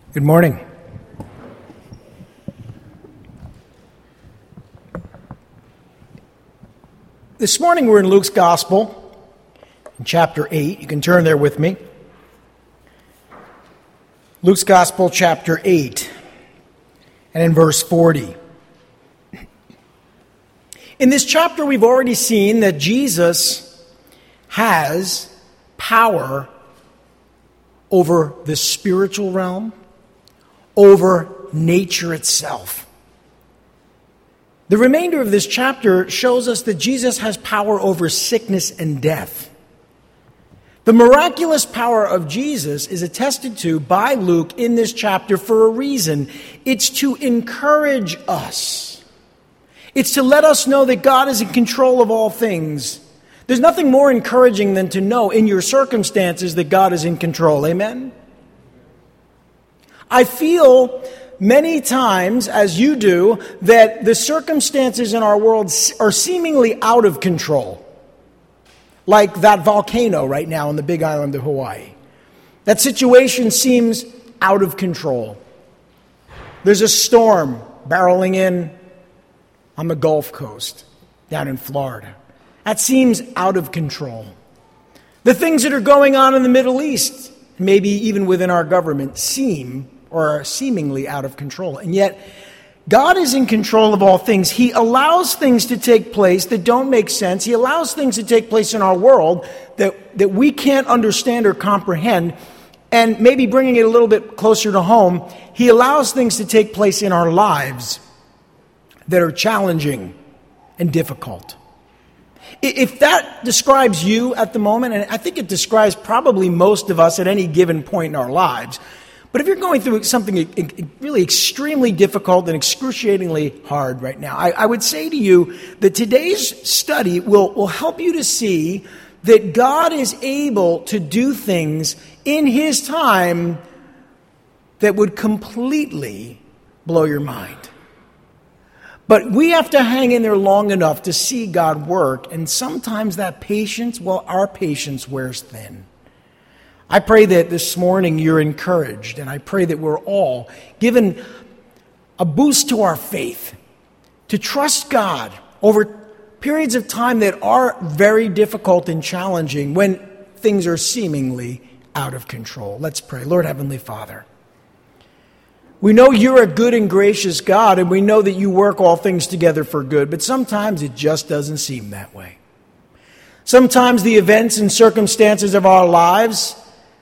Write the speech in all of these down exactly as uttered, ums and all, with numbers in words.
Good morning. This morning we're in Luke's Gospel, in chapter eight. You can turn there with me. Luke's Gospel, chapter eight, and in verse forty. In this chapter we've already seen that Jesus has power over the spiritual realm, over nature itself. The remainder of this chapter shows us that Jesus has power over sickness and death. The miraculous power of Jesus is attested to by Luke in this chapter for a reason. It's to encourage us. It's to let us know that God is in control of all things. There's nothing more encouraging than to know in your circumstances that God is in control. Amen? I feel many times, as you do, that the circumstances in our world are seemingly out of control. Like that volcano right now on the big island of Hawaii. That situation seems out of control. There's a storm barreling in on the Gulf Coast down in Florida. That seems out of control. The things that are going on in the Middle East, maybe even within our government, seem or are seemingly out of control. And yet, God is in control of all things. He allows things to take place that don't make sense. He allows things to take place in our world that, that we can't understand or comprehend. And maybe bringing it a little bit closer to home, He allows things to take place in our lives that are challenging and difficult. If that describes you at the moment, and I think it describes probably most of us at any given point in our lives, but if you're going through something really extremely difficult and excruciatingly hard right now, I, I would say to you that today's study will, will help you to see that God is able to do things in His time that would completely blow your mind. But we have to hang in there long enough to see God work, and sometimes that patience, well, our patience wears thin. I pray that this morning you're encouraged, and I pray that we're all given a boost to our faith to trust God over periods of time that are very difficult and challenging when things are seemingly out of control. Let's pray. Lord Heavenly Father, we know you're a good and gracious God, and we know that you work all things together for good, but sometimes it just doesn't seem that way. Sometimes the events and circumstances of our lives,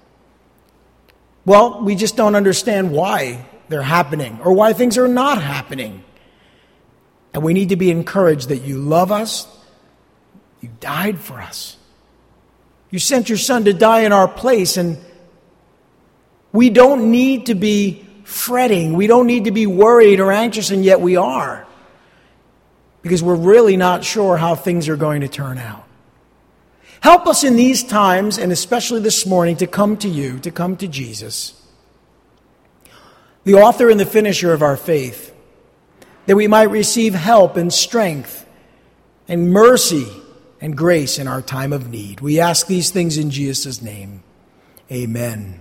well, we just don't understand why they're happening or why things are not happening. And we need to be encouraged that you love us. You died for us. You sent your Son to die in our place, and we don't need to be fretting. We don't need to be worried or anxious, and yet we are. Because we're really not sure how things are going to turn out. Help us in these times, and especially this morning, to come to you, to come to Jesus, the author and the finisher of our faith, that we might receive help and strength and mercy and grace in our time of need. We ask these things in Jesus' name. Amen.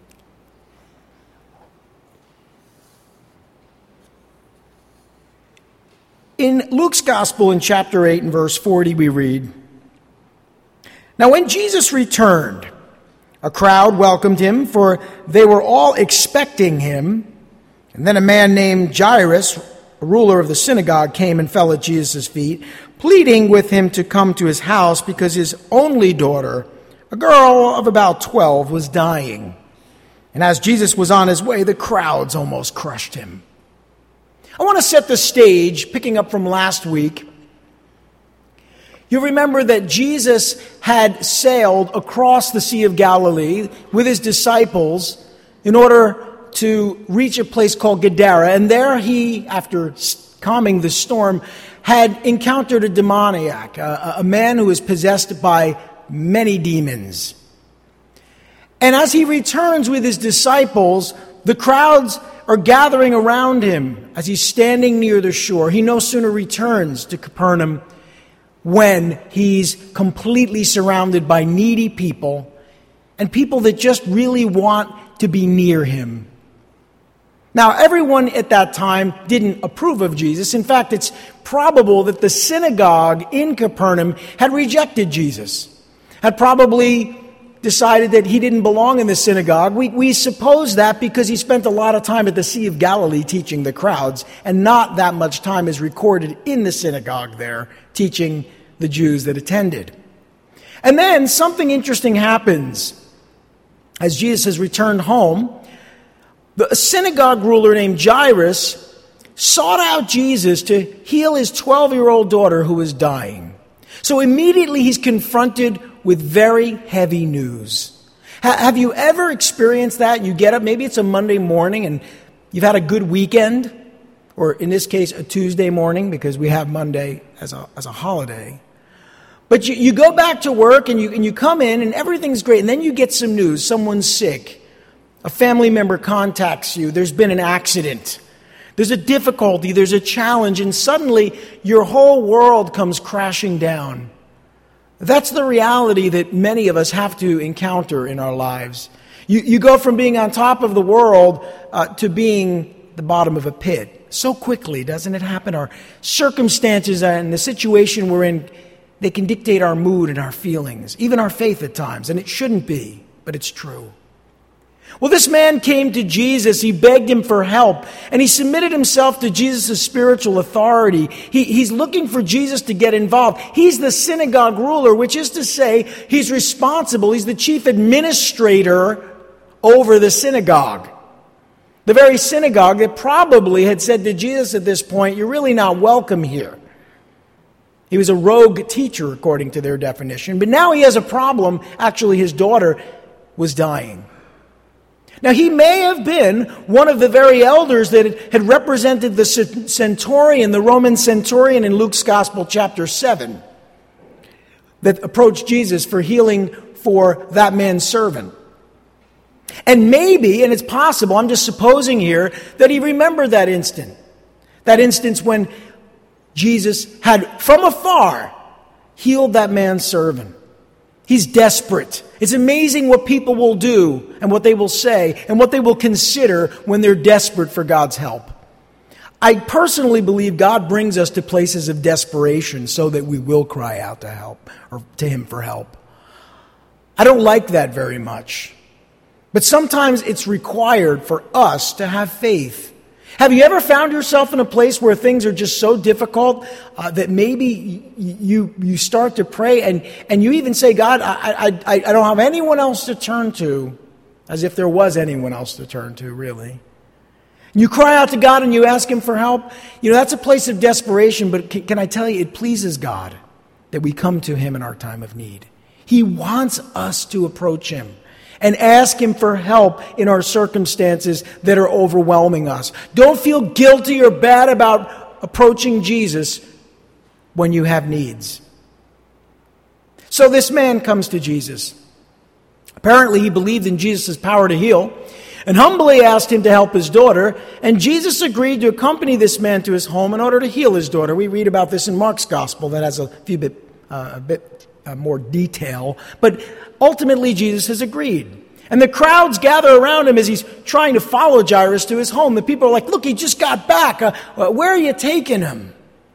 In Luke's Gospel, in chapter eight and verse forty, we read, "Now when Jesus returned, a crowd welcomed him, for they were all expecting him. And then a man named Jairus, a ruler of the synagogue, came and fell at Jesus' feet, pleading with him to come to his house because his only daughter, a girl of about twelve, was dying. And as Jesus was on his way, the crowds almost crushed him." I want to set the stage, picking up from last week. You remember that Jesus had sailed across the Sea of Galilee with his disciples in order to reach a place called Gadara. And there he, after calming the storm, had encountered a demoniac, a, a man who was possessed by many demons. And as he returns with his disciples, the crowds are gathering around him as he's standing near the shore. He no sooner returns to Capernaum when he's completely surrounded by needy people and people that just really want to be near him. Now, everyone at that time didn't approve of Jesus. In fact, it's probable that the synagogue in Capernaum had rejected Jesus, had probably decided that he didn't belong in the synagogue. We, we suppose that because he spent a lot of time at the Sea of Galilee teaching the crowds, and not that much time is recorded in the synagogue there teaching the Jews that attended. And then something interesting happens. As Jesus has returned home, the synagogue ruler named Jairus sought out Jesus to heal his twelve-year-old daughter who was dying. So immediately he's confronted with very heavy news. Ha- have you ever experienced that? You get up, maybe it's a Monday morning and you've had a good weekend, or in this case, a Tuesday morning because we have Monday as a, as a holiday. But you, you go back to work and you, and you come in and everything's great, and then you get some news. Someone's sick. A family member contacts you. There's been an accident. There's a difficulty. There's a challenge. And suddenly your whole world comes crashing down. That's the reality that many of us have to encounter in our lives. You, you go from being on top of the world uh, to being the bottom of a pit. So quickly, doesn't it happen? Our circumstances and the situation we're in, they can dictate our mood and our feelings, even our faith at times. And it shouldn't be, but it's true. Well, this man came to Jesus. He begged him for help, and he submitted himself to Jesus' spiritual authority. He, he's looking for Jesus to get involved. He's the synagogue ruler, which is to say he's responsible. He's the chief administrator over the synagogue. The very synagogue that probably had said to Jesus at this point, "You're really not welcome here." He was a rogue teacher, according to their definition. But now he has a problem. Actually, his daughter was dying. Now, he may have been one of the very elders that had represented the centurion, the Roman centurion in Luke's Gospel, chapter seven, that approached Jesus for healing for that man's servant. And maybe, and it's possible, I'm just supposing here, that he remembered that instant. That instance when Jesus had, from afar, healed that man's servant. He's desperate. It's amazing what people will do and what they will say and what they will consider when they're desperate for God's help. I personally believe God brings us to places of desperation so that we will cry out to help or to Him for help. I don't like that very much. But sometimes it's required for us to have faith. Have you ever found yourself in a place where things are just so difficult uh, that maybe you you start to pray and, and you even say, "God, I, I, I don't have anyone else to turn to," as if there was anyone else to turn to, really. You cry out to God and you ask Him for help. You know, that's a place of desperation, but can, can I tell you, it pleases God that we come to Him in our time of need. He wants us to approach Him and ask Him for help in our circumstances that are overwhelming us. Don't feel guilty or bad about approaching Jesus when you have needs. So this man comes to Jesus. Apparently he believed in Jesus' power to heal and humbly asked Him to help his daughter. And Jesus agreed to accompany this man to his home in order to heal his daughter. We read about this in Mark's Gospel that has a few bit, uh, a bit uh, more detail. But ultimately, Jesus has agreed. And the crowds gather around him as he's trying to follow Jairus to his home. The people are like, "Look, he just got back. Uh, where are you taking him?"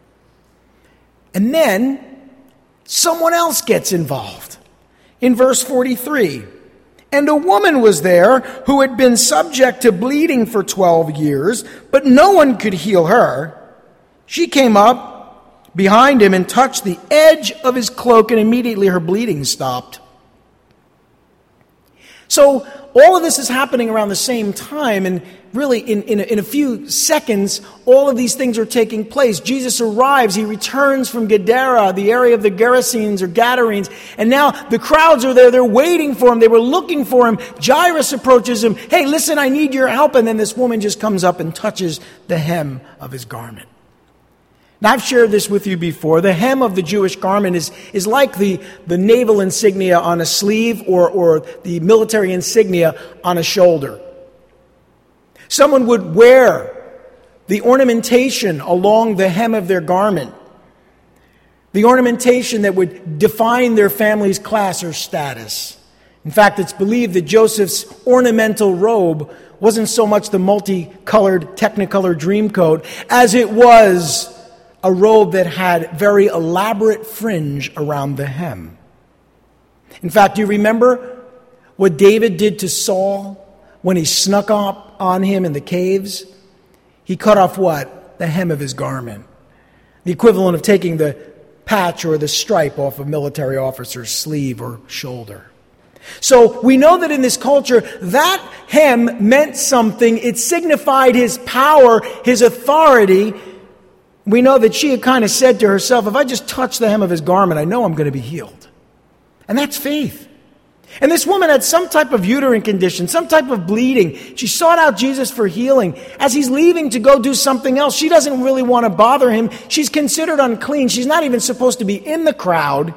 And then someone else gets involved. In verse forty-three, "And a woman was there who had been subject to bleeding for twelve years, but no one could heal her. She came up behind him and touched the edge of his cloak, and immediately her bleeding stopped." So all of this is happening around the same time, and really in, in, a, in a few seconds, all of these things are taking place. Jesus arrives, he returns from Gadara, the area of the Gerasenes or Gadarenes, and now the crowds are there, they're waiting for him, they were looking for him. Jairus approaches him, "Hey, listen, I need your help," and then this woman just comes up and touches the hem of his garment. Now, I've shared this with you before. The hem of the Jewish garment is, is like the, the naval insignia on a sleeve or, or the military insignia on a shoulder. Someone would wear the ornamentation along the hem of their garment, the ornamentation that would define their family's class or status. In fact, it's believed that Joseph's ornamental robe wasn't so much the multicolored Technicolor Dreamcoat as it was a robe that had very elaborate fringe around the hem. In fact, do you remember what David did to Saul when he snuck up on him in the caves? He cut off what? The hem of his garment. The equivalent of taking the patch or the stripe off a military officer's sleeve or shoulder. So we know that in this culture, that hem meant something. It signified his power, his authority. We know that she had kind of said to herself, if I just touch the hem of his garment, I know I'm going to be healed. And that's faith. And this woman had some type of uterine condition, some type of bleeding. She sought out Jesus for healing. As he's leaving to go do something else, she doesn't really want to bother him. She's considered unclean. She's not even supposed to be in the crowd.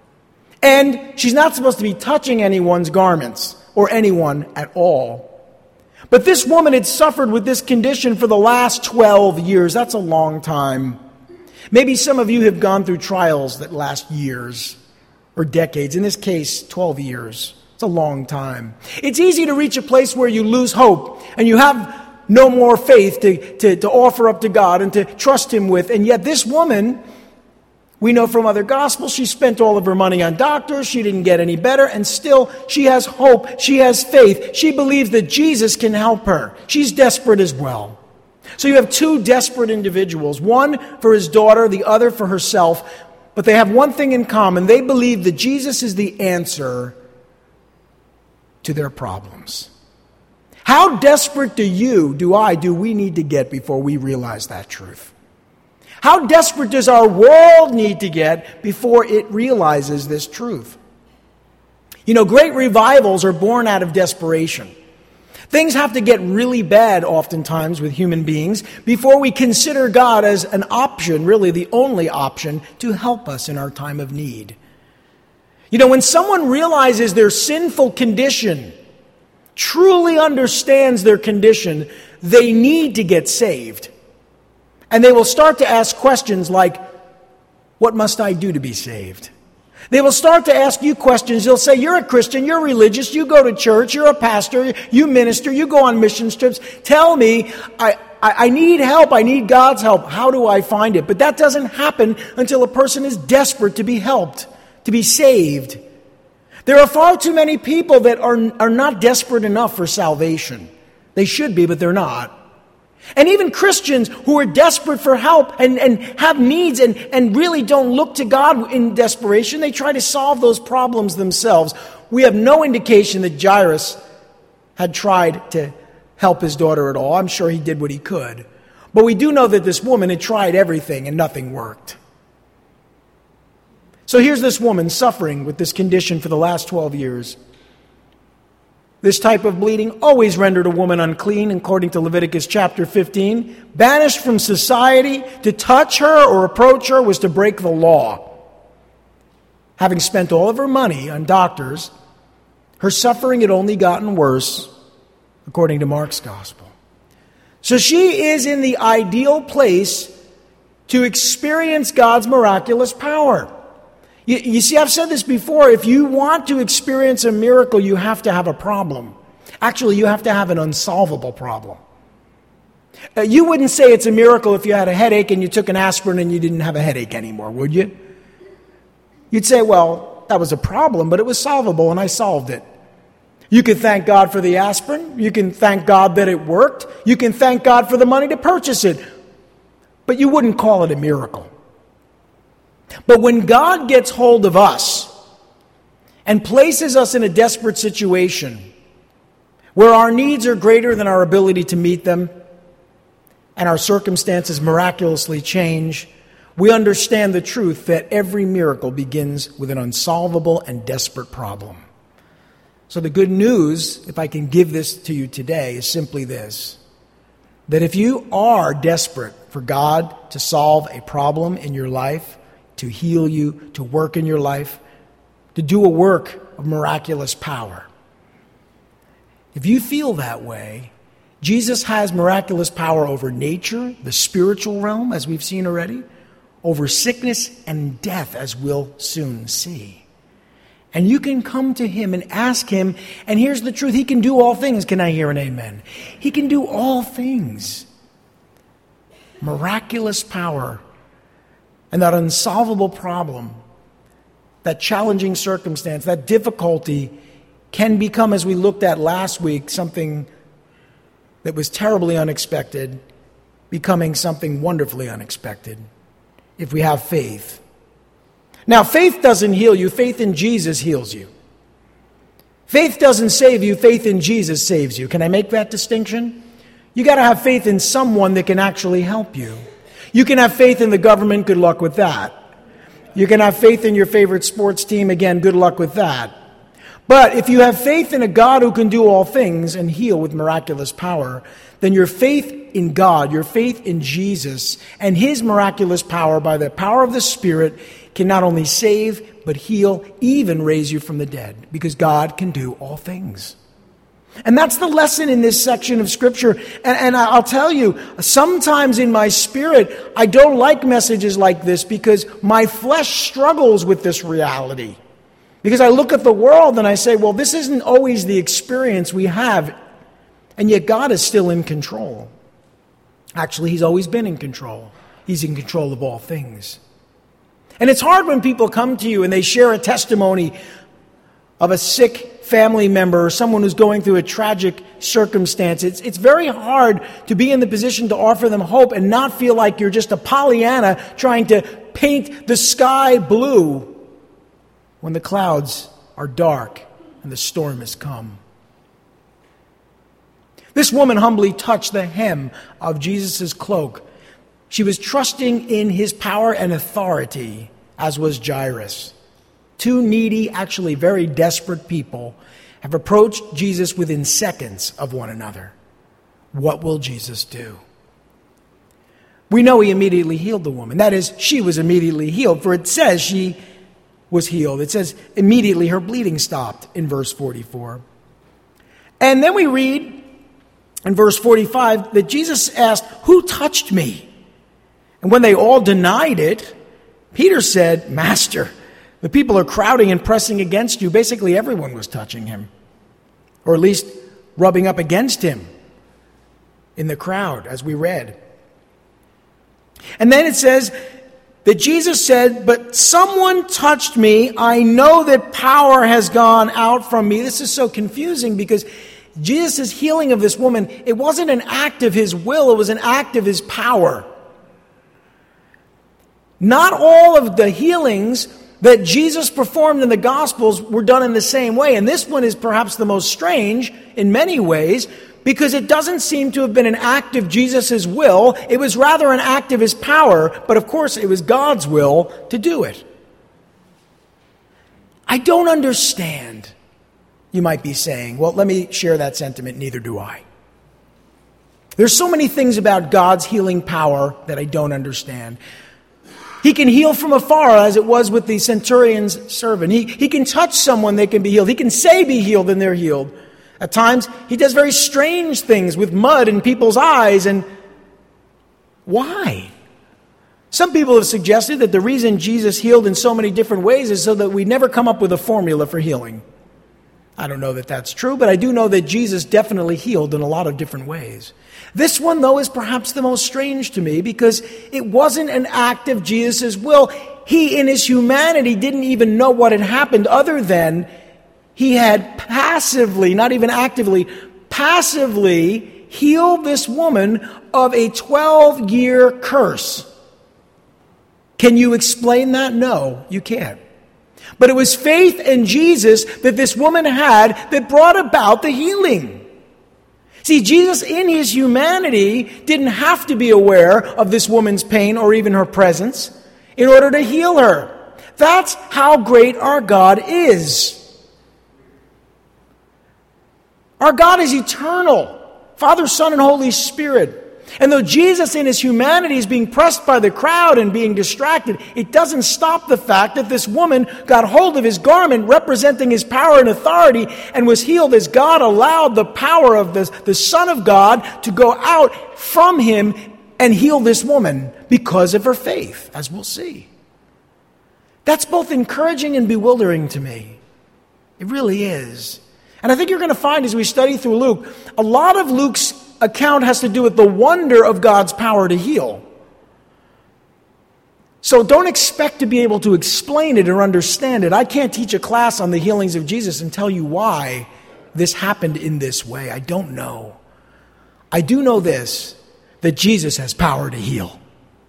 And she's not supposed to be touching anyone's garments or anyone at all. But this woman had suffered with this condition for the last twelve years. That's a long time. Maybe some of you have gone through trials that last years or decades. In this case, twelve years. It's a long time. It's easy to reach a place where you lose hope and you have no more faith to, to, to offer up to God and to trust Him with. And yet this woman, we know from other Gospels, she spent all of her money on doctors. She didn't get any better. And still, she has hope. She has faith. She believes that Jesus can help her. She's desperate as well. So you have two desperate individuals. One for his daughter, the other for herself. But they have one thing in common. They believe that Jesus is the answer to their problems. How desperate do you, do I, do we need to get before we realize that truth? How desperate does our world need to get before it realizes this truth? You know, great revivals are born out of desperation. Things have to get really bad oftentimes with human beings before we consider God as an option, really the only option, to help us in our time of need. You know, when someone realizes their sinful condition, truly understands their condition, they need to get saved. And they will start to ask questions like, what must I do to be saved? They will start to ask you questions. They'll say, you're a Christian, you're religious, you go to church, you're a pastor, you minister, you go on mission trips. Tell me, I, I, I need help, I need God's help. How do I find it? But that doesn't happen until a person is desperate to be helped, to be saved. There are far too many people that are, are not desperate enough for salvation. They should be, but they're not. And even Christians who are desperate for help and, and have needs and, and really don't look to God in desperation, they try to solve those problems themselves. We have no indication that Jairus had tried to help his daughter at all. I'm sure he did what he could. But we do know that this woman had tried everything and nothing worked. So here's this woman suffering with this condition for the last twelve years. This type of bleeding always rendered a woman unclean, according to Leviticus chapter fifteen. Banished from society, to touch her or approach her was to break the law. Having spent all of her money on doctors, her suffering had only gotten worse, according to Mark's gospel. So she is in the ideal place to experience God's miraculous power. You, you see, I've said this before. If you want to experience a miracle, you have to have a problem. Actually, you have to have an unsolvable problem. Uh, you wouldn't say it's a miracle if you had a headache and you took an aspirin and you didn't have a headache anymore, would you? You'd say, well, that was a problem, but it was solvable and I solved it. You can thank God for the aspirin. You can thank God that it worked. You can thank God for the money to purchase it. But you wouldn't call it a miracle. But when God gets hold of us and places us in a desperate situation where our needs are greater than our ability to meet them and our circumstances miraculously change, we understand the truth that every miracle begins with an unsolvable and desperate problem. So the good news, if I can give this to you today, is simply this: that if you are desperate for God to solve a problem in your life, to heal you, to work in your life, to do a work of miraculous power. If you feel that way, Jesus has miraculous power over nature, the spiritual realm, as we've seen already, over sickness and death, as we'll soon see. And you can come to him and ask him, and here's the truth, he can do all things. Can I hear an amen? He can do all things. Miraculous power. And that unsolvable problem, that challenging circumstance, that difficulty can become, as we looked at last week, something that was terribly unexpected, becoming something wonderfully unexpected if we have faith. Now, faith doesn't heal you. Faith in Jesus heals you. Faith doesn't save you. Faith in Jesus saves you. Can I make that distinction? You got to have faith in someone that can actually help you. You can have faith in the government. Good luck with that. You can have faith in your favorite sports team. Again, good luck with that. But if you have faith in a God who can do all things and heal with miraculous power, then your faith in God, your faith in Jesus and his miraculous power by the power of the Spirit can not only save, but heal, even raise you from the dead, because God can do all things. And that's the lesson in this section of Scripture. And, and I'll tell you, sometimes in my spirit, I don't like messages like this because my flesh struggles with this reality. Because I look at the world and I say, well, this isn't always the experience we have. And yet God is still in control. Actually, he's always been in control. He's in control of all things. And it's hard when people come to you and they share a testimony of a sick family member or someone who's going through a tragic circumstance. It's, it's very hard to be in the position to offer them hope and not feel like you're just a Pollyanna trying to paint the sky blue when the clouds are dark and the storm has come. This woman humbly touched the hem of Jesus' cloak. She was trusting in his power and authority, as was Jairus. Two needy, actually very desperate people have approached Jesus within seconds of one another. What will Jesus do? We know he immediately healed the woman. That is, she was immediately healed, for it says she was healed. It says immediately her bleeding stopped in verse forty-four. And then we read in verse forty-five that Jesus asked, "Who touched me?" And when they all denied it, Peter said, "Master, the people are crowding and pressing against you." Basically, everyone was touching him, or at least rubbing up against him in the crowd, as we read. And then it says that Jesus said, "But someone touched me. I know that power has gone out from me." This is so confusing because Jesus' healing of this woman, it wasn't an act of his will, it was an act of his power. Not all of the healings that Jesus performed in the Gospels were done in the same way. And this one is perhaps the most strange in many ways because it doesn't seem to have been an act of Jesus' will. It was rather an act of his power. But of course, it was God's will to do it. I don't understand, you might be saying. Well, let me share that sentiment. Neither do I. There's so many things about God's healing power that I don't understand. He can heal from afar, as it was with the centurion's servant. He, he can touch someone, they can be healed. He can say, "Be healed," and they're healed. At times, he does very strange things with mud in people's eyes. And why? Some people have suggested that the reason Jesus healed in so many different ways is so that we never come up with a formula for healing. I don't know that that's true, but I do know that Jesus definitely healed in a lot of different ways. This one, though, is perhaps the most strange to me because it wasn't an act of Jesus' will. He, in his humanity, didn't even know what had happened other than he had passively, not even actively, passively healed this woman of a twelve-year curse. Can you explain that? No, you can't. But it was faith in Jesus that this woman had that brought about the healing. See, Jesus in his humanity didn't have to be aware of this woman's pain or even her presence in order to heal her. That's how great our God is. Our God is eternal, Father, Son, and Holy Spirit. And though Jesus in his humanity is being pressed by the crowd and being distracted, it doesn't stop the fact that this woman got hold of his garment representing his power and authority and was healed as God allowed the power of the, the Son of God to go out from him and heal this woman because of her faith, as we'll see. That's both encouraging and bewildering to me. It really is. And I think you're going to find as we study through Luke, a lot of Luke's account has to do with the wonder of God's power to heal. So don't expect to be able to explain it or understand it. I can't teach a class on the healings of Jesus and tell you why this happened in this way. I don't know. I do know this, that Jesus has power to heal.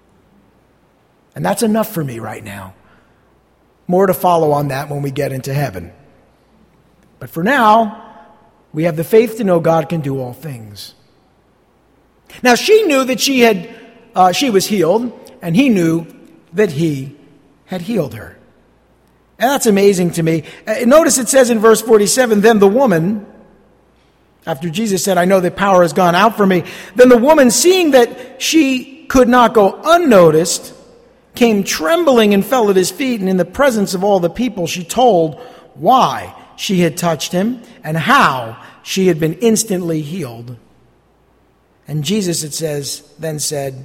And that's enough for me right now. More to follow on that when we get into heaven. But for now, we have the faith to know God can do all things. Now she knew that she had, uh, she was healed, and he knew that he had healed her. And that's amazing to me. Uh, notice it says in verse forty-seven, then the woman, after Jesus said, I know that power has gone out from me, then the woman, seeing that she could not go unnoticed, came trembling and fell at his feet, and in the presence of all the people she told why she had touched him and how she had been instantly healed. And Jesus, it says, then said,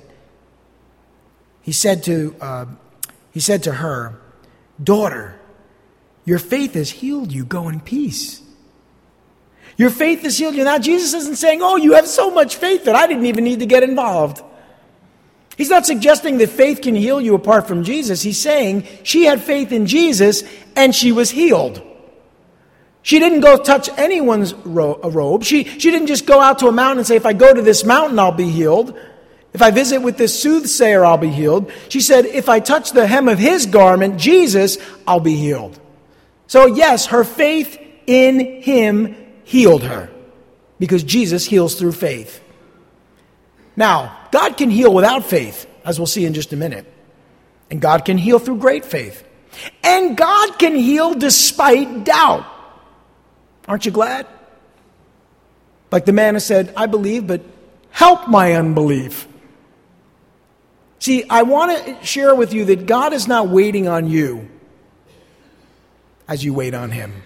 he said to, uh, he said to her, daughter, your faith has healed you. Go in peace. Your faith has healed you. Now, Jesus isn't saying, oh, you have so much faith that I didn't even need to get involved. He's not suggesting that faith can heal you apart from Jesus. He's saying she had faith in Jesus and she was healed. She didn't go touch anyone's ro- robe. She, she didn't just go out to a mountain and say, if I go to this mountain, I'll be healed. If I visit with this soothsayer, I'll be healed. She said, if I touch the hem of his garment, Jesus, I'll be healed. So yes, her faith in him healed her because Jesus heals through faith. Now, God can heal without faith, as we'll see in just a minute. And God can heal through great faith. And God can heal despite doubt. Aren't you glad? Like the man who said, I believe, but help my unbelief. See, I want to share with you that God is not waiting on you as you wait on him.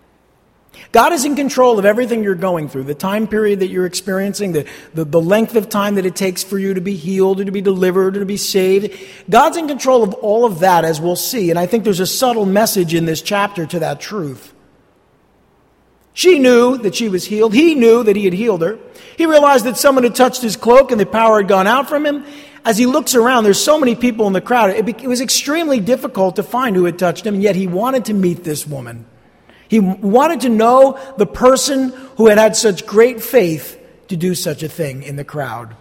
God is in control of everything you're going through, the time period that you're experiencing, the, the, the length of time that it takes for you to be healed or to be delivered or to be saved. God's in control of all of that, as we'll see. And I think there's a subtle message in this chapter to that truth. She knew that she was healed. He knew that he had healed her. He realized that someone had touched his cloak and the power had gone out from him. As he looks around, there's so many people in the crowd. It, be, it was extremely difficult to find who had touched him, and yet he wanted to meet this woman. He wanted to know the person who had had such great faith to do such a thing in the crowd.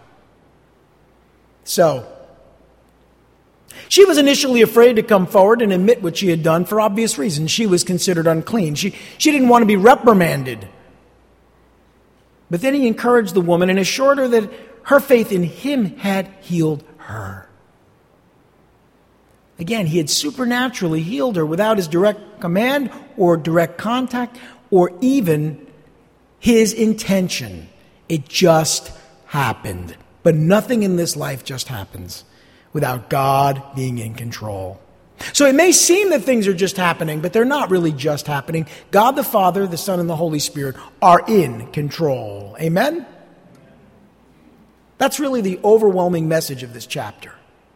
So, she was initially afraid to come forward and admit what she had done for obvious reasons. She was considered unclean. She, she didn't want to be reprimanded. But then he encouraged the woman and assured her that her faith in him had healed her. Again, he had supernaturally healed her without his direct command or direct contact or even his intention. It just happened. But nothing in this life just happens without God being in control. So it may seem that things are just happening, but they're not really just happening. God the Father, the Son, and the Holy Spirit are in control. Amen? That's really the overwhelming message of this chapter.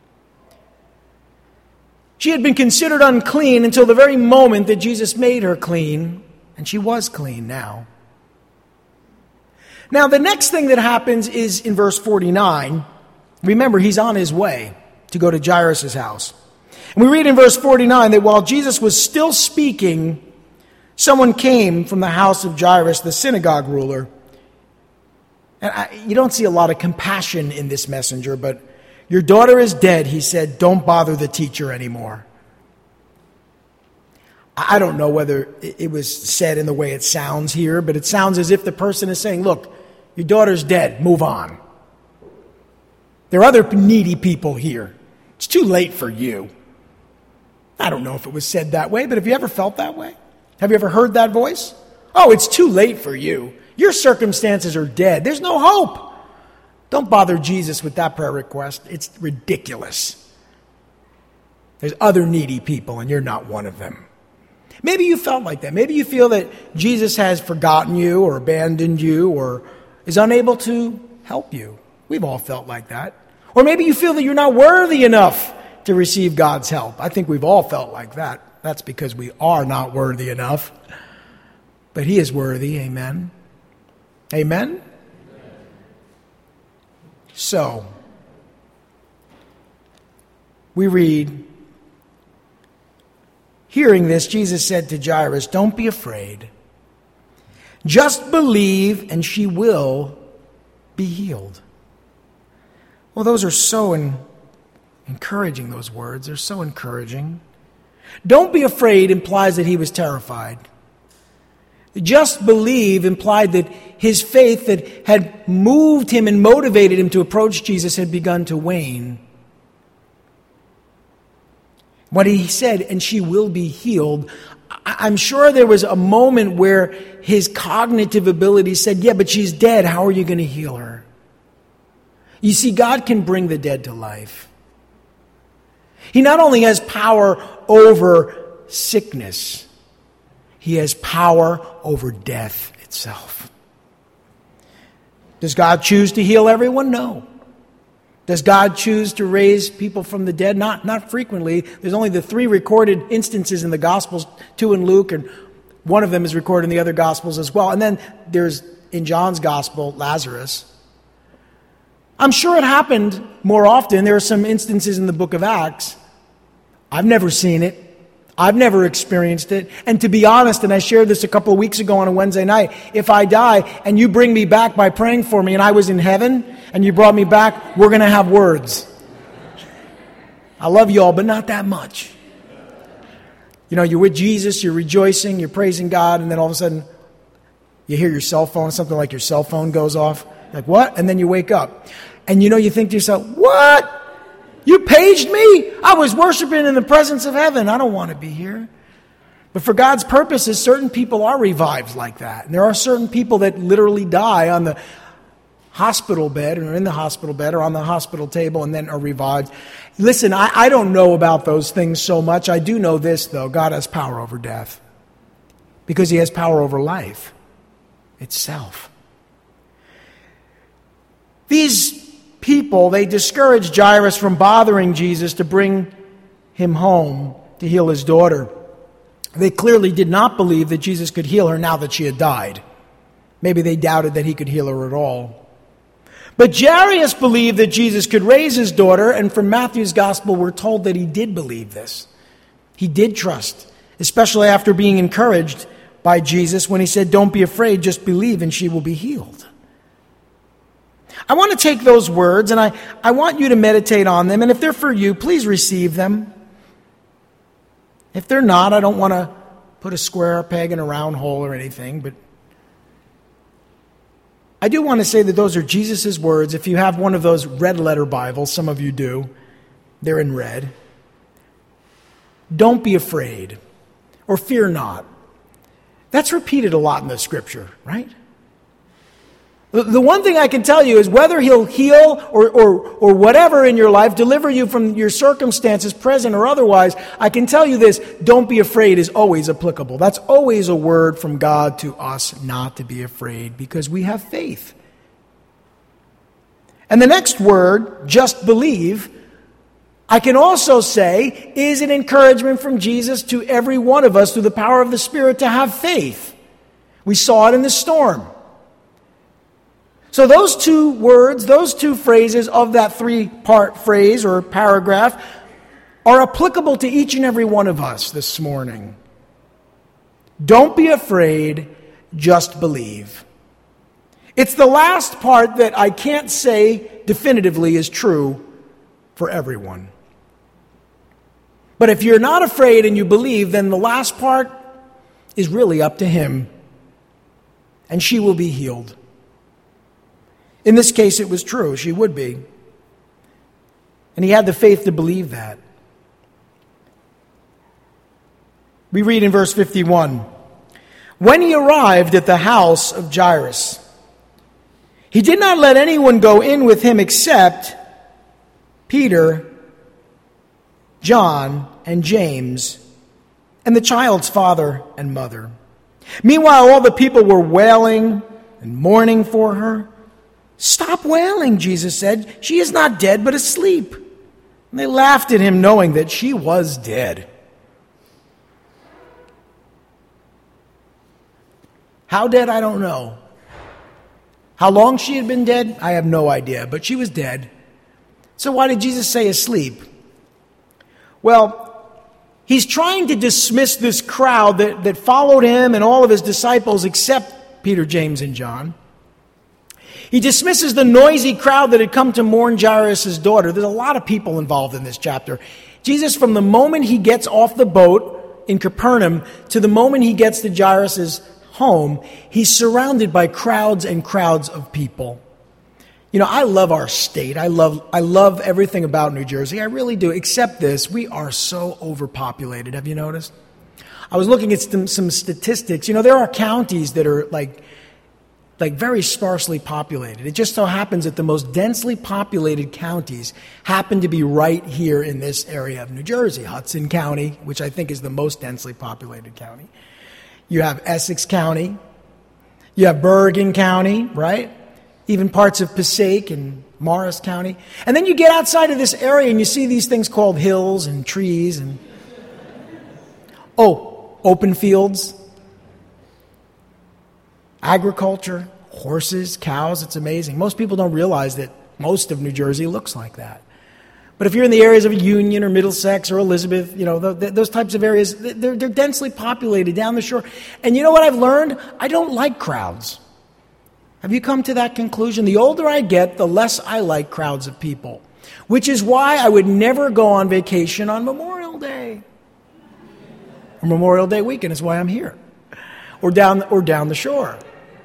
She had been considered unclean until the very moment that Jesus made her clean, and she was clean now. Now, the next thing that happens is in verse forty-nine. Remember, he's on his way to go to Jairus' house. And we read in verse forty-nine that while Jesus was still speaking, someone came from the house of Jairus, the synagogue ruler. And I, you don't see a lot of compassion in this messenger, but your daughter is dead, he said. Don't bother the teacher anymore. I don't know whether it was said in the way it sounds here, but it sounds as if the person is saying, look, your daughter's dead, move on. There are other needy people here. It's too late for you. I don't know if it was said that way, but have you ever felt that way? Have you ever heard that voice? Oh, it's too late for you. Your circumstances are dead. There's no hope. Don't bother Jesus with that prayer request. It's ridiculous. There's other needy people, and you're not one of them. Maybe you felt like that. Maybe you feel that Jesus has forgotten you or abandoned you or is unable to help you. We've all felt like that. Or maybe you feel that you're not worthy enough to receive God's help. I think we've all felt like that. That's because we are not worthy enough. But he is worthy, amen? Amen? So, we read, hearing this, Jesus said to Jairus, "Don't be afraid. Just believe and she will be healed." Well, those are so in, encouraging, those words. They're so encouraging. Don't be afraid implies that he was terrified. Just believe implied that his faith that had moved him and motivated him to approach Jesus had begun to wane. When he said, "and she will be healed," I'm sure there was a moment where his cognitive ability said, "Yeah, but she's dead. How are you going to heal her?" You see, God can bring the dead to life. He not only has power over sickness, he has power over death itself. Does God choose to heal everyone? No. Does God choose to raise people from the dead? Not, not frequently. There's only the three recorded instances in the Gospels, two in Luke, and one of them is recorded in the other Gospels as well. And then there's, in John's Gospel, Lazarus. I'm sure it happened more often. There are some instances in the book of Acts. I've never seen it. I've never experienced it. And to be honest, and I shared this a couple of weeks ago on a Wednesday night, if I die and you bring me back by praying for me and I was in heaven and you brought me back, we're going to have words. I love you all, but not that much. You know, you're with Jesus, you're rejoicing, you're praising God, and then all of a sudden you hear your cell phone, something like your cell phone goes off. Like, what? And then you wake up. And you know, you think to yourself, what? You paged me? I was worshiping in the presence of heaven. I don't want to be here. But for God's purposes, certain people are revived like that. And there are certain people that literally die on the hospital bed or in the hospital bed or on the hospital table and then are revived. Listen, I, I don't know about those things so much. I do know this, though. God has power over death because he has power over life itself. These people, they discouraged Jairus from bothering Jesus to bring him home to heal his daughter. They clearly did not believe that Jesus could heal her now that she had died. Maybe they doubted that he could heal her at all. But Jairus believed that Jesus could raise his daughter, and from Matthew's gospel we're told that he did believe this. He did trust, especially after being encouraged by Jesus when he said, "Don't be afraid, just believe and she will be healed." I want to take those words and I, I want you to meditate on them. And if they're for you, please receive them. If they're not, I don't want to put a square peg in a round hole or anything. But I do want to say that those are Jesus' words. If you have one of those red letter Bibles, some of you do, they're in red. Don't be afraid or fear not. That's repeated a lot in the scripture, right? The one thing I can tell you is whether he'll heal or, or, or whatever in your life, deliver you from your circumstances, present or otherwise, I can tell you this, don't be afraid is always applicable. That's always a word from God to us not to be afraid because we have faith. And the next word, just believe, I can also say is an encouragement from Jesus to every one of us through the power of the Spirit to have faith. We saw it in the storm. So those two words, those two phrases of that three-part phrase or paragraph are applicable to each and every one of us this morning. Don't be afraid, just believe. It's the last part that I can't say definitively is true for everyone. But if you're not afraid and you believe, then the last part is really up to him. And she will be healed. In this case, it was true. She would be. And he had the faith to believe that. We read in verse fifty-one, when he arrived at the house of Jairus, he did not let anyone go in with him except Peter, John, and James, and the child's father and mother. Meanwhile, all the people were wailing and mourning for her. Stop wailing, Jesus said. She is not dead, but asleep. And they laughed at him, knowing that she was dead. How dead, I don't know. How long she had been dead, I have no idea, but she was dead. So why did Jesus say asleep? Well, he's trying to dismiss this crowd that, that followed him and all of his disciples except Peter, James, and John. He dismisses the noisy crowd that had come to mourn Jairus' daughter. There's a lot of people involved in this chapter. Jesus, from the moment he gets off the boat in Capernaum to the moment he gets to Jairus' home, he's surrounded by crowds and crowds of people. You know, I love our state. I love I love everything about New Jersey. I really do, except this. We are so overpopulated. Have you noticed? I was looking at some, some statistics. You know, there are counties that are like like very sparsely populated. It just so happens that the most densely populated counties happen to be right here in this area of New Jersey. Hudson County, which I think is the most densely populated county. You have Essex County. You have Bergen County, right? Even parts of Passaic and Morris County. And then you get outside of this area and you see these things called hills and trees and, oh, open fields. Agriculture, horses, cows, it's amazing. Most people don't realize that most of New Jersey looks like that. But if you're in the areas of Union or Middlesex or Elizabeth, you know, the, the, those types of areas, they're, they're densely populated down the shore. And you know what I've learned? I don't like crowds. Have you come to that conclusion? The older I get, the less I like crowds of people. Which is why I would never go on vacation on Memorial Day. Or Memorial Day weekend is why I'm here. Or down, or down the shore.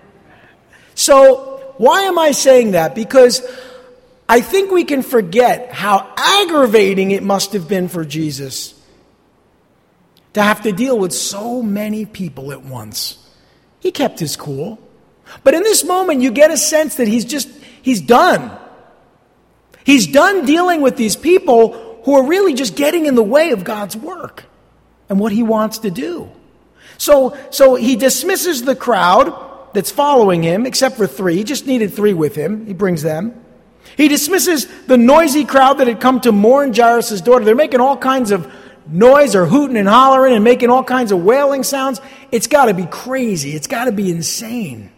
So, why am I saying that? Because I think we can forget how aggravating it must have been for Jesus to have to deal with so many people at once. He kept his cool. But in this moment, you get a sense that he's just, he's done. He's done dealing with these people who are really just getting in the way of God's work and what he wants to do. So, so he dismisses the crowd that's following him, except for three. He just needed three with him. He brings them. He dismisses the noisy crowd that had come to mourn Jairus' daughter. They're making all kinds of noise or hooting and hollering and making all kinds of wailing sounds. It's got to be crazy. It's got to be insane.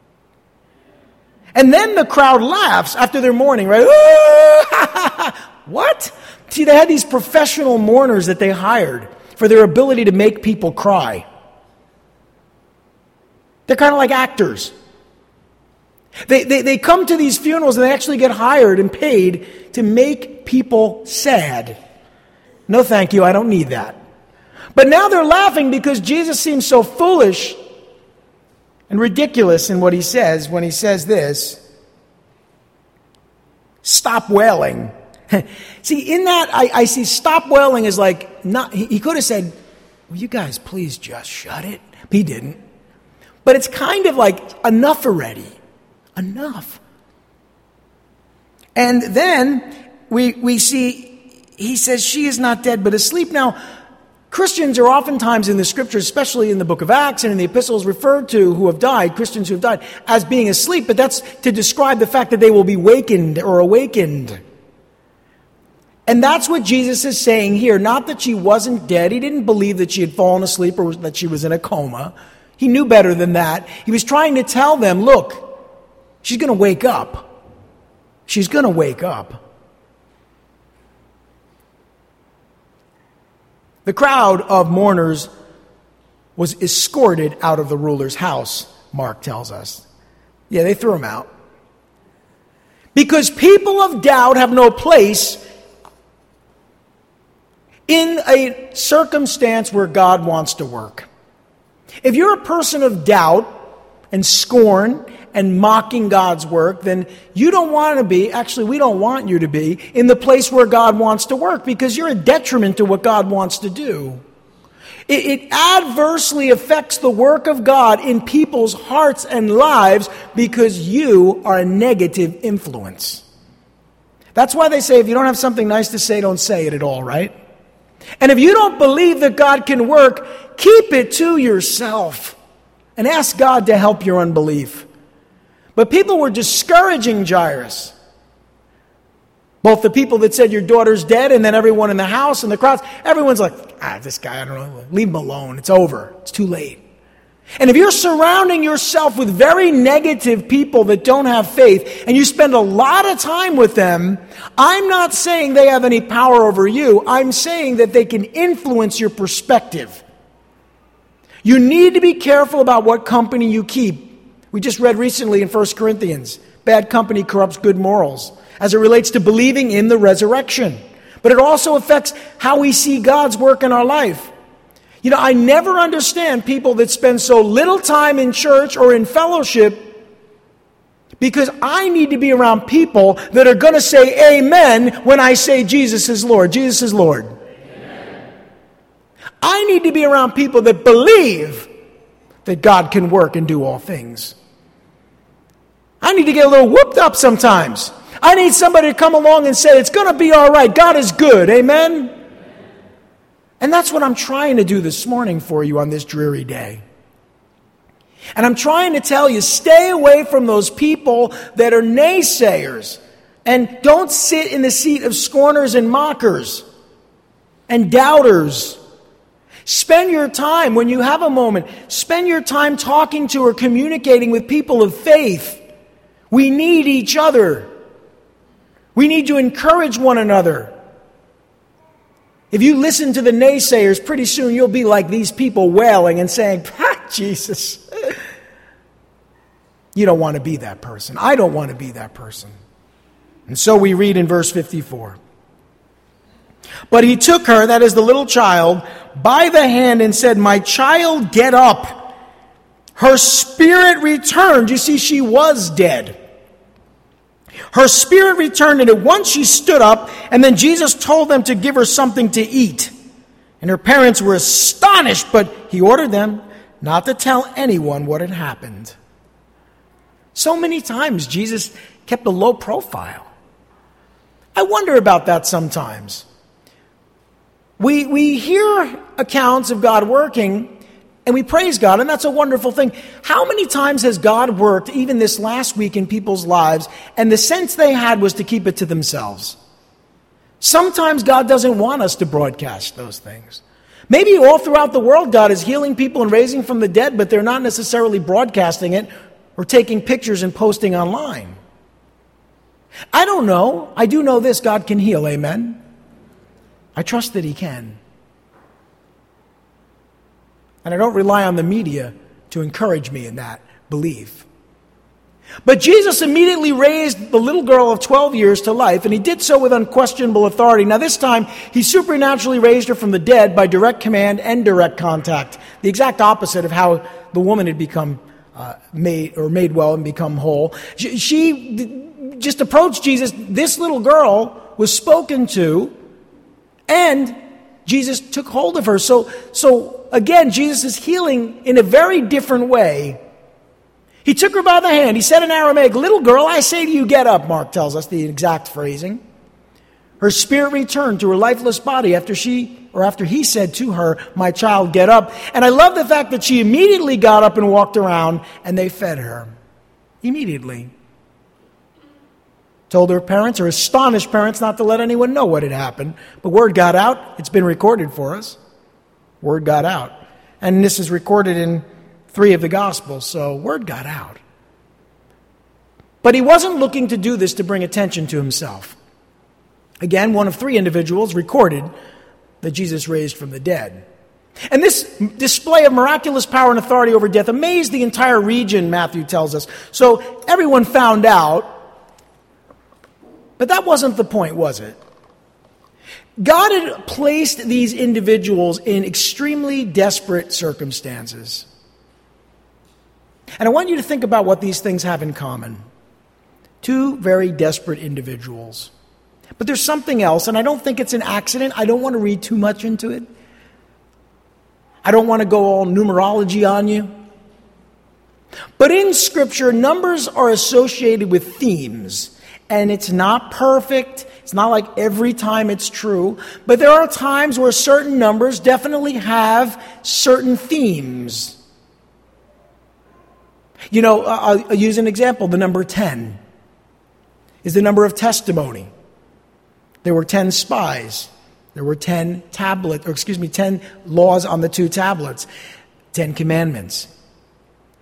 And then the crowd laughs after their mourning, right? What? See, they had these professional mourners that they hired for their ability to make people cry. They're kind of like actors. They, they, they come to these funerals and they actually get hired and paid to make people sad. No, thank you, I don't need that. But now they're laughing because Jesus seems so foolish and ridiculous in what he says when he says this. Stop wailing. See, in that, I, I see stop wailing as like, not. He, he could have said, will you guys please just shut it? He didn't. But it's kind of like, enough already. Enough. And then we we see, he says, she is not dead but asleep. Now, Christians are oftentimes in the scriptures, especially in the book of Acts and in the epistles, referred to who have died, Christians who have died, as being asleep. But that's to describe the fact that they will be wakened or awakened. And that's what Jesus is saying here. Not that she wasn't dead. He didn't believe that she had fallen asleep or that she was in a coma. He knew better than that. He was trying to tell them, look, she's going to wake up. She's going to wake up. The crowd of mourners was escorted out of the ruler's house, Mark tells us. Yeah, they threw him out. Because people of doubt have no place in a circumstance where God wants to work. If you're a person of doubt and scorn and mocking God's work, then you don't want to be, actually we don't want you to be, in the place where God wants to work, because you're a detriment to what God wants to do. It, it adversely affects the work of God in people's hearts and lives because you are a negative influence. That's why they say if you don't have something nice to say, don't say it at all, right? And if you don't believe that God can work, keep it to yourself and ask God to help your unbelief. But people were discouraging Jairus. Both the people that said your daughter's dead and then everyone in the house and the crowds. Everyone's like, ah, this guy, I don't know, leave him alone. It's over. It's too late. And if you're surrounding yourself with very negative people that don't have faith, and you spend a lot of time with them, I'm not saying they have any power over you. I'm saying that they can influence your perspective. You need to be careful about what company you keep. We just read recently in First Corinthians, bad company corrupts good morals, as it relates to believing in the resurrection. But it also affects how we see God's work in our life. You know, I never understand people that spend so little time in church or in fellowship, because I need to be around people that are going to say amen when I say Jesus is Lord. Jesus is Lord. Amen. I need to be around people that believe that God can work and do all things. I need to get a little whooped up sometimes. I need somebody to come along and say, it's going to be all right. God is good. Amen? And that's what I'm trying to do this morning for you on this dreary day. And I'm trying to tell you, stay away from those people that are naysayers. And don't sit in the seat of scorners and mockers and doubters. Spend your time, when you have a moment, spend your time talking to or communicating with people of faith. We need each other. We need to encourage one another. If you listen to the naysayers, pretty soon you'll be like these people wailing and saying, ah, Jesus. You don't want to be that person. I don't want to be that person. And so we read in verse fifty-four. But he took her, that is the little child, by the hand and said, my child, get up. Her spirit returned. You see, she was dead. Her spirit returned, and at once she stood up, and then Jesus told them to give her something to eat. And her parents were astonished, but he ordered them not to tell anyone what had happened. So many times Jesus kept a low profile. I wonder about that sometimes. We, we hear accounts of God working, and we praise God, and that's a wonderful thing. How many times has God worked, even this last week, in people's lives, and the sense they had was to keep it to themselves? Sometimes God doesn't want us to broadcast those things. Maybe all throughout the world God is healing people and raising from the dead, but they're not necessarily broadcasting it or taking pictures and posting online. I don't know. I do know this: God can heal, amen? I trust that he can. And I don't rely on the media to encourage me in that belief. But Jesus immediately raised the little girl of twelve years to life, and he did so with unquestionable authority. Now this time, he supernaturally raised her from the dead by direct command and direct contact. The exact opposite of how the woman had become uh, made or made well and become whole. She, she just approached Jesus. This little girl was spoken to, and Jesus took hold of her. So, so again, Jesus is healing in a very different way. He took her by the hand. He said in Aramaic, little girl, I say to you, get up, Mark tells us the exact phrasing. Her spirit returned to her lifeless body after she, or after he said to her, my child, get up. And I love the fact that she immediately got up and walked around, and they fed her. Immediately. Told her parents, her astonished parents, not to let anyone know what had happened. But word got out. It's been recorded for us. Word got out. And this is recorded in three of the Gospels, so word got out. But he wasn't looking to do this to bring attention to himself. Again, one of three individuals recorded that Jesus raised from the dead. And this display of miraculous power and authority over death amazed the entire region, Matthew tells us. So everyone found out. But that wasn't the point, was it? God had placed these individuals in extremely desperate circumstances. And I want you to think about what these things have in common. Two very desperate individuals. But there's something else, and I don't think it's an accident. I don't want to read too much into it. I don't want to go all numerology on you. But in Scripture, numbers are associated with themes. And it's not perfect. It's not like every time it's true. But there are times where certain numbers definitely have certain themes. You know, I'll, I'll use an example. The number ten is the number of testimony. There were ten spies. There were ten tablets, or excuse me, ten laws on the two tablets. Ten commandments.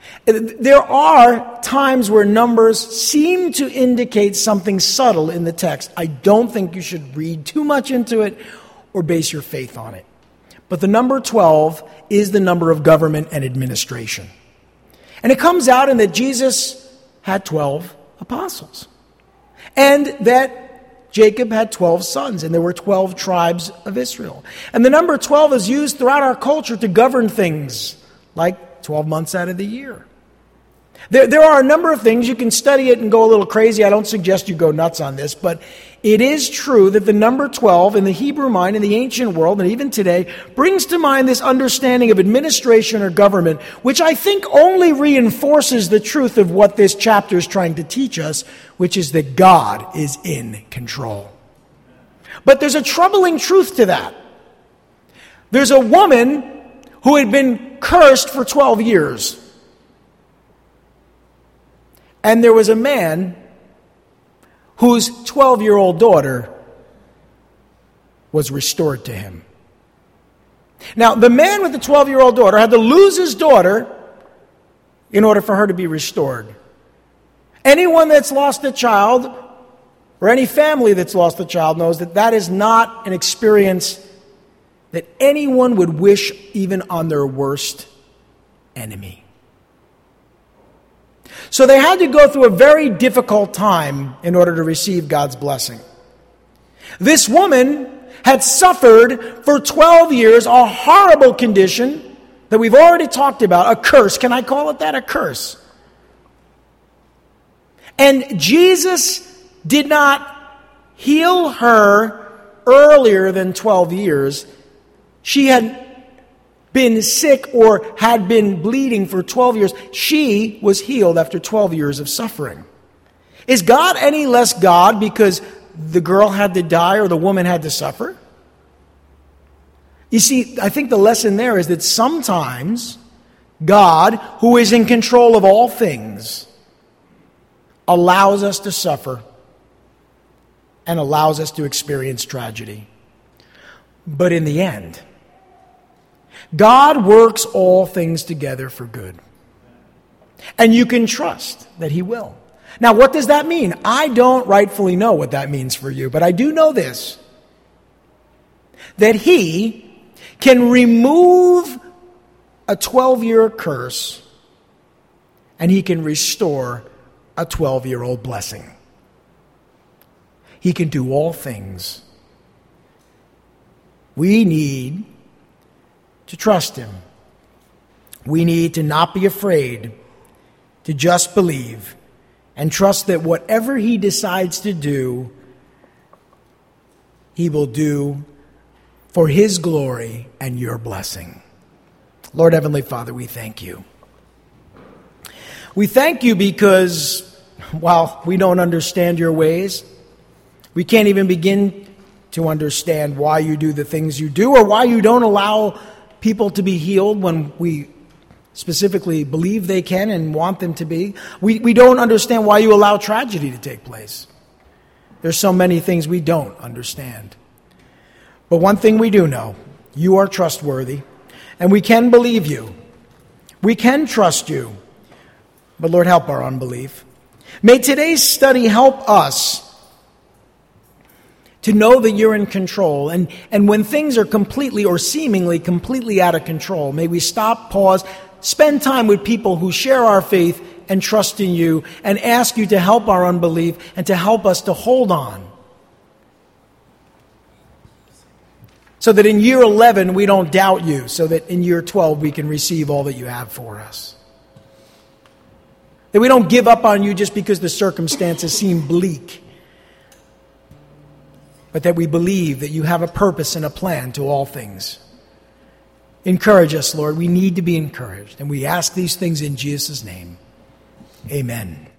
There are times where numbers seem to indicate something subtle in the text. I don't think you should read too much into it or base your faith on it. But the number twelve is the number of government and administration. And it comes out in that Jesus had twelve apostles. And that Jacob had twelve sons, and there were twelve tribes of Israel. And the number twelve is used throughout our culture to govern things like twelve months out of the year. There, there are a number of things. You can study it and go a little crazy. I don't suggest you go nuts on this, but it is true that the number twelve in the Hebrew mind, in the ancient world, and even today, brings to mind this understanding of administration or government, which I think only reinforces the truth of what this chapter is trying to teach us, which is that God is in control. But there's a troubling truth to that. There's a woman who had been cursed for twelve years. And there was a man whose twelve-year-old daughter was restored to him. Now, the man with the twelve-year-old daughter had to lose his daughter in order for her to be restored. Anyone that's lost a child, or any family that's lost a child, knows that that is not an experience that anyone would wish even on their worst enemy. So they had to go through a very difficult time in order to receive God's blessing. This woman had suffered for twelve years a horrible condition that we've already talked about, a curse. Can I call it that? A curse. And Jesus did not heal her earlier than twelve years. She had been sick or had been bleeding for twelve years. She was healed after twelve years of suffering. Is God any less God because the girl had to die or the woman had to suffer? You see, I think the lesson there is that sometimes God, who is in control of all things, allows us to suffer and allows us to experience tragedy. But in the end, God works all things together for good. And you can trust that He will. Now, what does that mean? I don't rightfully know what that means for you, but I do know this. That He can remove a twelve-year curse and He can restore a twelve-year-old blessing. He can do all things. We need to trust Him. We need to not be afraid, to just believe and trust that whatever He decides to do, He will do for His glory and your blessing. Lord Heavenly Father, we thank You. We thank You because, while we don't understand Your ways, we can't even begin to understand why You do the things You do or why You don't allow people to be healed when we specifically believe they can and want them to be. We, we don't understand why You allow tragedy to take place. There's so many things we don't understand. But one thing we do know, You are trustworthy, and we can believe You. We can trust You. But Lord, help our unbelief. May today's study help us to know that You're in control. And, and when things are completely or seemingly completely out of control, may we stop, pause, spend time with people who share our faith and trust in You, and ask You to help our unbelief and to help us to hold on. So that in year eleven we don't doubt You, so that in year twelve we can receive all that You have for us. That we don't give up on You just because the circumstances seem bleak, but that we believe that You have a purpose and a plan to all things. Encourage us, Lord. We need to be encouraged. And we ask these things in Jesus' name. Amen.